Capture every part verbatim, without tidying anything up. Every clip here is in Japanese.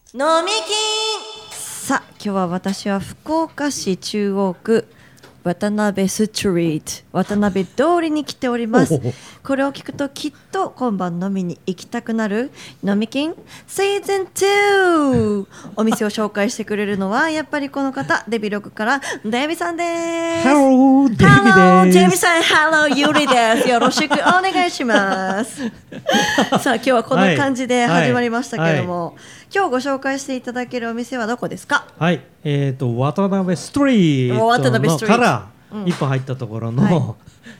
飲み金。さあ今日は私は福岡市中央区渡辺ストリート渡辺通りに来ております。これを聞くときっと今晩飲みに行きたくなる飲み金シーズンに。お店を紹介してくれるのはやっぱりこの方、デビログからデビさんです。 Hello デビです。 Hello デビさん。 Hello ゆりです。よろしくお願いしますさあ今日はこんな感じで始まりましたけれども、はいはい、今日ご紹介していただけるお店はどこですか？ はい、えーと渡辺ストリートのから一本入ったところの、うんはい、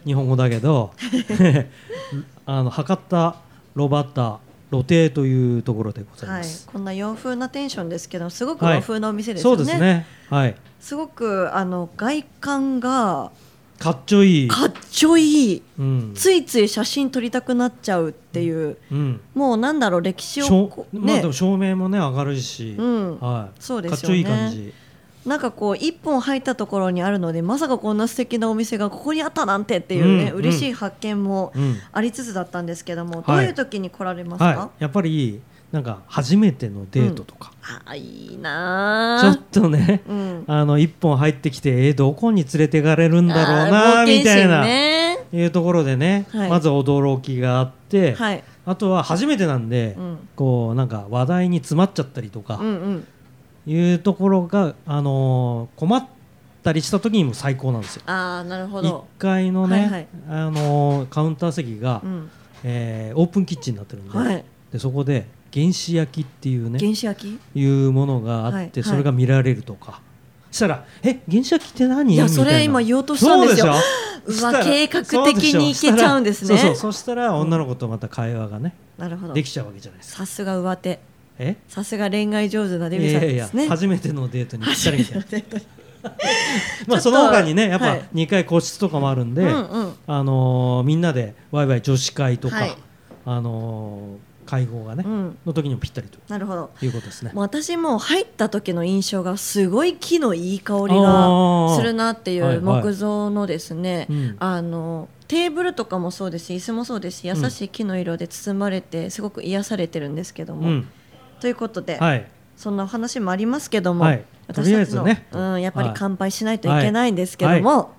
日本語だけどあの博多ロバタ露亭というところでございます、 はい、こんな洋風なテンションですけどすごく和風なお店ですよね、 はい、そうですね、はい、 すごくあの外観がかっちょいいかっちょいい、 うん、 ついつい写真撮りたくなっちゃうっていう、うん、もうなんだろう歴史を、 ね、まあ、でも照明もね明るいし、うんはい、 そうですよね、 かっちょいい感じ。 なんかこう一本入ったところにあるのでまさかこんな素敵なお店がここにあったなんてっていうね、うん、嬉しい発見もありつつだったんですけども、うん、どういう時に来られますか？ はいはい、やっぱりなんか初めてのデートとか、 うん、あいいなちょっとね、うん、あの一本入ってきて、えー、どこに連れてかれるんだろうなみたいな、ね、いうところでね、はい、まず驚きがあって、はい、あとは初めてなんで、うん、こうなんか話題に詰まっちゃったりとか、うんうんいうところが、あのー、困ったりした時にも最高なんですよ。 あー、なるほど。 いっかいのね、はいはい、あのー、カウンター席が、うんえー、オープンキッチンになってるんで、はい、でそこで原始焼きっていうね原始焼きいうものがあって、はいはい、それが見られるとかしたらえ原始焼きって何？ いやそれ今言おうとしたんですよ。うわ計画的にいけちゃうんですね。 そうそうそしたら女の子とまた会話がね、うん、なるほどできちゃうわけじゃないですか。 さすが上手。 えさすが恋愛上手なデビさんですね。いやいや初めてのデートにぴったりみたいなまあその他にねやっぱにかい個室とかもあるんで、はいうんあのー、みんなでワイワイ女子会とか、はいあのー、会合がね、うん、の時にもぴったりとなるほどいうことですね。 もう私も入った時の印象がすごい木のいい香りがするなっていう木造のですね、はいはいうん、あのテーブルとかもそうですし椅子もそうですし優しい木の色で包まれてすごく癒されてるんですけども、うんということで、はい、そんなお話もありますけども、はい、私たちの、ねうん、やっぱり乾杯しないといけないんですけども、はいはい、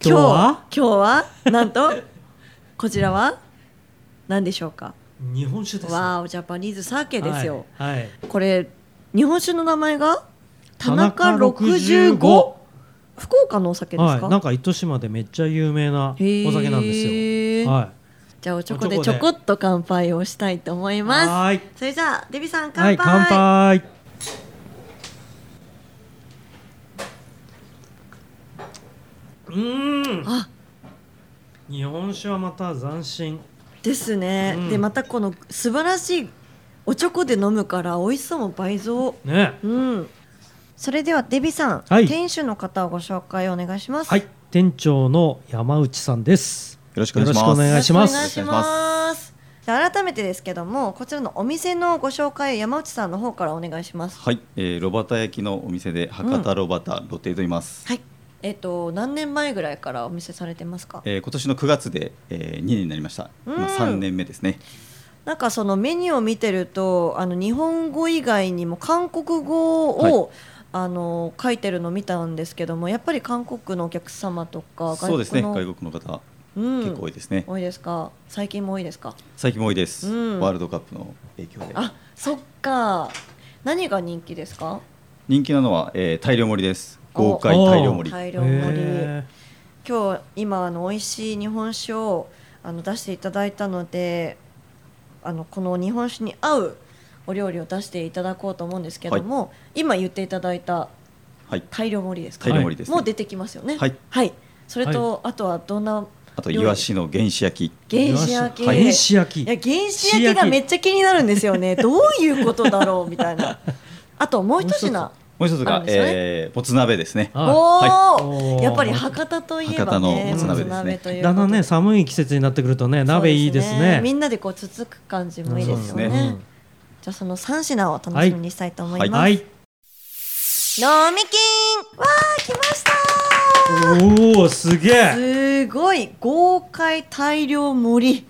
今日は今日はなんとこちらは何でしょうか？ 日本酒です、ね、 わージャパニーズサーケですよ、 はいはい、 これ日本酒の名前が田中ろくじゅうご。福岡のお酒ですか？ はい、なんか糸島でめっちゃ有名なお酒なんですよ、はいじゃあおちょこでちょこっと乾杯をしたいと思います。はいそれじゃあデビさん乾杯、 はい、乾杯。うーんあ日本酒はまた斬新ですね、うん、でまたこの素晴らしいおちょこで飲むから美味しさも倍増、ねうん、それではデビさん、はい、店主の方をご紹介お願いします。 はい店長の山内さんです。 よろしくお願いします。 よろしくお願いします。改めてですけどもこちらのお店のご紹介山内さんの方からお願いします。 はい、えー、ロバタ焼きのお店で博多ロバタ露亭と言います、 うん、はいえーと何年前ぐらいからお店されてますか？ えー、今年のくがつで、えー、にねんになりました、うん、さんねんめですね。 なんかそのメニューを見てるとあの日本語以外にも韓国語を、はいあの書いてるの見たんですけどもやっぱり韓国のお客様とかそうですね外国の方、うん、結構多いですね。 多いですか？最近も多いですか？ 最近も多いです、うん、ワールドカップの影響で。 あそっか何が人気ですか？ 人気なのは、えー、大量盛りです。豪快大量盛り大量盛り今日今あの美味しい日本酒をあの出していただいたのであのこの日本酒に合うお料理を出していただこうと思うんですけども、はい、今言っていただいた大量盛りですか、 大量盛りですね、 もう出てきますよね。 はい、 はい、それと、はい、あとはどんなあとイワシの原始焼き原始焼き、 はい、原始焼きいや原始焼きがめっちゃ気になるんですよねどういうことだろうみたいなあともう一品もう一つが、ねえー、もつ鍋ですね。 おー、はい、やっぱり博多といえばね博多のもつ鍋ですね。 だんだんね寒い季節になってくるとね鍋いいですね。 ですねみんなでこうつつく感じもいいですよね、うん、じゃあそのさん品を楽しみにしたいと思います、はいはい、飲み金わー来ました。 おーすげえすごい豪快大量盛り、 うん、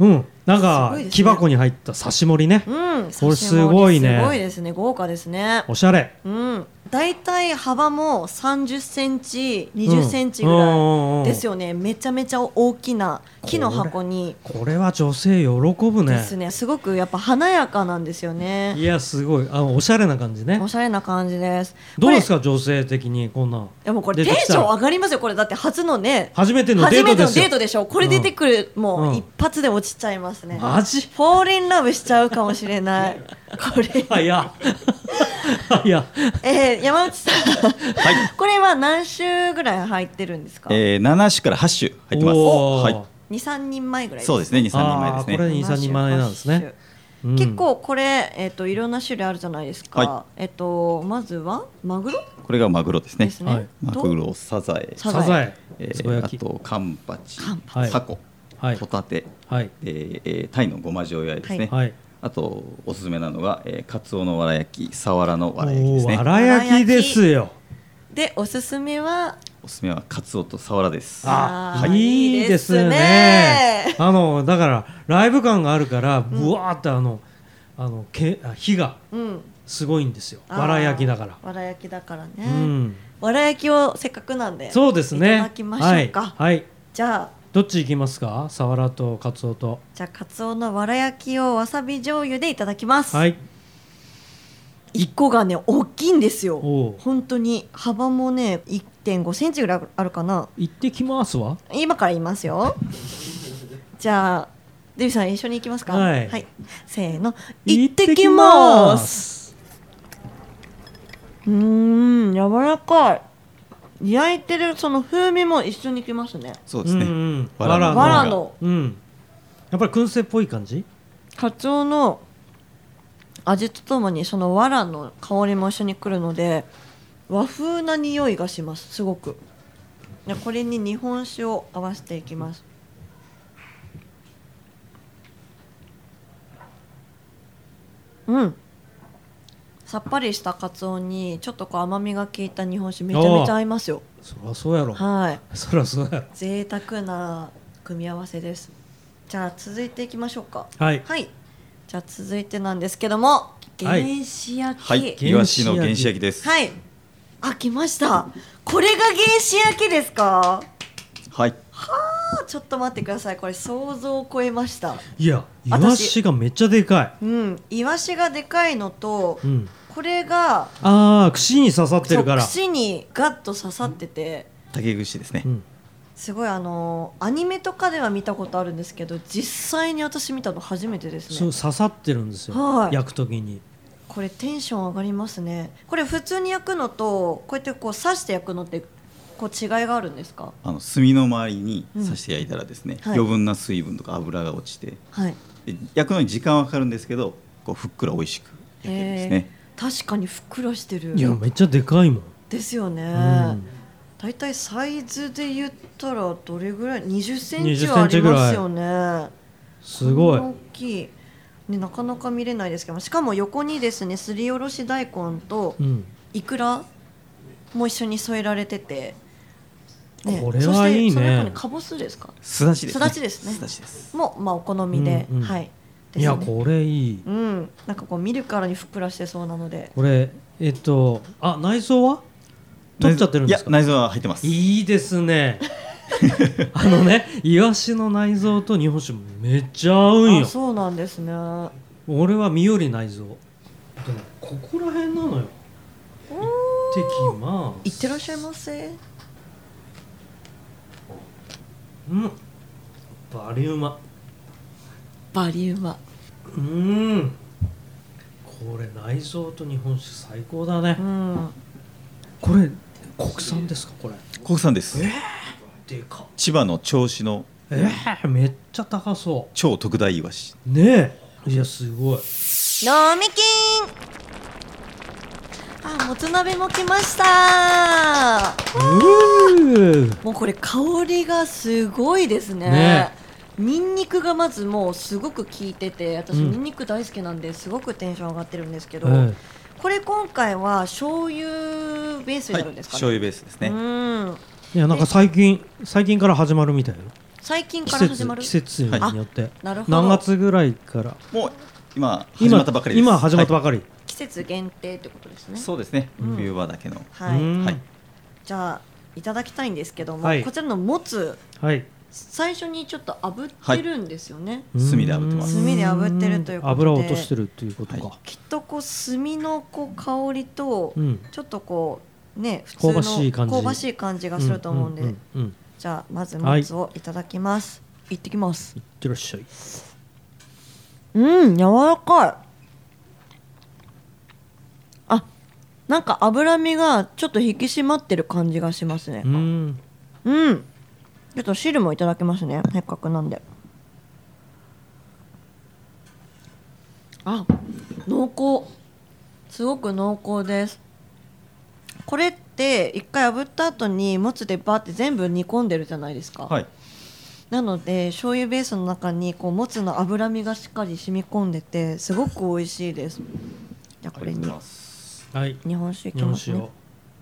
なんか木箱に入った刺し盛りね。 うん、 これすごいね。 すごいですね。豪華ですね。 おしゃれ。 うん。だいたい幅もさんじゅっセンチ、にじゅっセンチぐらいですよね。うん、めちゃめちゃ大きな木の箱に。 これ、これは女性喜ぶね。 ですね。すごくやっぱ華やかなんですよね。 いやすごい。あのおしゃれな感じね。 おしゃれな感じです。 どうですか女性的にこんな。いやもうこれテンション上がりますよ。これだって初のね。 初めてのデートですよ。初めてのデートでしょ。これ出てくる、うん、もう一発で落ちちゃいますね。 マジ？ フォーリンラブしちゃうかもしれない。これ。 早っ。早っ。 えー、山内さん。はい、これは何種ぐらい入ってるんですか？ えー、なな種からは種入ってます。はい。 に、さんにんまえぐらいですね。 そうですね、に、さんにんまえですね。 これに、さんにんまえなんですね。 うん、結構これ、えー、といろんな種類あるじゃないですか。はい、えー、とまずはマグロ？これがマグロですね。 ですね、はい、 マグロ、サザエ、 サザエ、 えー、あとカンパチ、タコ、はい、ホタテ、はい、えー、タイのごま塩焼いですね。はい、あとおすすめなのが、えー、カツオのわら焼き、サワラのわら焼きですね。 わら焼きですよ。 でおすすめはおすすめはカツオとサワラです。 あ、はい、いいですね。あのだからライブ感があるからぶわーってあの、うん、あのけ火がすごいんですよ。わら焼きだから。 わら焼きだからね。うん、わら焼きをせっかくなんで。 そうですね。 いただきましょうか。はい。はい、じゃあどっち行きますか？サワラとカツオと。 じゃあカツオのわら焼きをわさび醤油でいただきます。 はい。 いっこがね大きいんですよ。本当に幅もね いってんごセンチぐらいあるかな。 行ってきますわ。 今から言いますよ。じゃあデビさん一緒に行きますか？はい、はい、せーの行ってきます。うーん柔らかい。焼いてるその風味も一緒にきますね。 そうですね。うんうん、 わらの、 わらの、 うん、やっぱり燻製っぽい感じ。 カツオの味とともにそのわらの香りも一緒にくるので和風な匂いがします。すごく。でこれに日本酒を合わせていきます。うん。さっぱりしたカツオにちょっとこう甘みが効いた日本酒めちゃめちゃ合いますよ。 そりゃそうやろ。 はい。 そりゃそうやろ。 贅沢な組み合わせです。じゃあ続いていきましょうか。 はい。 はい。じゃあ続いてなんですけども、原始焼き。 はい。イワシの原始焼きです。 はい。あ、来ました。これが原始焼きですか？ はい。 はあ、ちょっと待ってください。これ想像を超えました。 いや、イワシがめっちゃでかい。うん、イワシがでかいのと、うん、これがああ串に刺さってるから。 串にガッと刺さってて。 竹串ですね。うん、 すごいあのアニメとかでは見たことあるんですけど、実際に私見たの初めてですね。 そう刺さってるんですよ。はい、焼くときに。 これテンション上がりますね。これ普通に焼くのとこうやってこう刺して焼くのってこう違いがあるんですか？ あの炭の周りに刺して焼いたらですね、うん、はい、余分な水分とか油が落ちて、はい、焼くのに時間はかかるんですけど、こうふっくら美味しく焼けるんですね。 確かにふっくらしてる。 いやめっちゃでかいもんですよね。うん、だいたいサイズで言ったらどれぐらい？にじゅっセンチはありますよね。 すごい大きい、ね、なかなか見れないですけど、しかも横にですねすりおろし大根とイクラも一緒に添えられてて、 ね、これはいいね。そしてその中にかぼすですか？ すだちですね。 すだちですね。すだちです。もうまあお好みで、うんうん、はい。 ね、いやこれいい。 うん。なんかこう見るからにふっくらしてそうなので。 これえっとあ内臓は取っちゃってるんですか？ いや内臓は入ってます。 いいですね。あのねイワシの内臓と日本酒めっちゃ合うんよ。 あ、そうなんですね。 俺は身より内臓。でもここら辺なのよ。行ってきます。 行ってらっしゃいませ。 うん、バリうま。 バリうま。 うん。これ内臓と日本酒最高だね。うん、これ国産ですか？これ国産です。 えー、でか。 千葉の銚子の、 えー、めっちゃ高そう。 超特大イワシ。 ねえ。いやすごい。 飲み金。あ、もつ鍋も来ました。もうこれ香りがすごいですね。ね、ニンニクがまずもうすごく効いてて、私ニンニク大好きなんですごくテンション上がってるんですけど、うん、これ今回は醤油ベースになるんですかね？ はい、醤油ベースですね。うん、 いやなんか最近最近から始まるみたいよ。 最近から始まる季節によって、はい、 なるほど。 何月ぐらいからもう今始まったばかりです。 今始まったばかり、はい、 季節限定ってことですね。 そうですね、うん、冬場だけの、 はい、はい、じゃあいただきたいんですけども、はい、こちらのもつ、はい、最初にちょっと炙ってるんですよね、 はい、炭で炙ってます。 炭で炙ってるということで油を落としてるということか、はい、 きっとこう炭のこう香りと、うん、ちょっとこうね普通の香ばしい感じ、 香ばしい感じがすると思うんで、うんうんうんうん、じゃあまずもつをいただきます、はい、いってきます。 いってらっしゃい。 うん、柔らかい。あ、なんか脂身がちょっと引き締まってる感じがしますね。うん、うん、ちょっと汁もいただきますね、せっかくなんで。あ、濃厚、すごく濃厚です。これって一回炙った後にもつでバーって全部煮込んでるじゃないですか、はい、なので醤油ベースの中にこうもつの脂身がしっかり染み込んでてすごく美味しいです。じゃあこれに日本酒いきますね。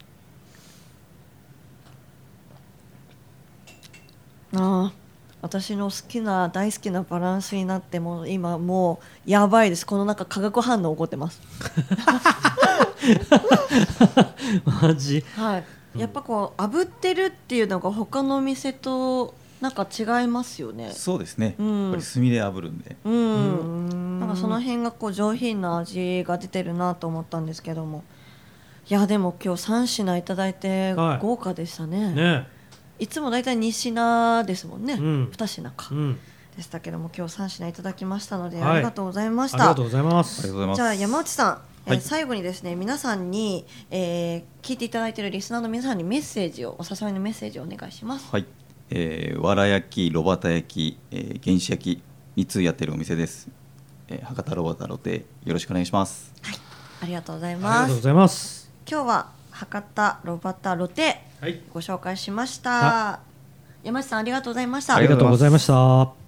あ、私の好きな大好きなバランスになって、もう今もうやばいです。この中化学反応起こってますマジ、 はい、やっぱこう炙ってるっていうのが他のお店となんか違いますよね。 そうですね、うん、やっぱり炭で炙るんで、うん、 なんかその辺がこう上品な味が出てるなと思ったんですけども、いやでも今日さん品いただいて豪華でしたね、はいね、いつもだいたいに品ですもんね、うん、に品か、うん、でしたけども今日さん品いただきましたので、はい、ありがとうございました。 ありがとうございます。 じゃあ山内さん、 はい、 えー、最後にですね皆さんに、えー、聞いていただいているリスナーの皆さんにメッセージをお誘いのメッセージをお願いします。 はい、えー、わら焼き、炉端焼き、えー、原始焼きみっつやってるお店です、えー、博多炉端露亭よろしくお願いします。 はい、ありがとうございます。 ありがとうございます。 今日は博多炉端露亭、はい、ご紹介しました。山内さんありがとうございました。 ありがとうございました。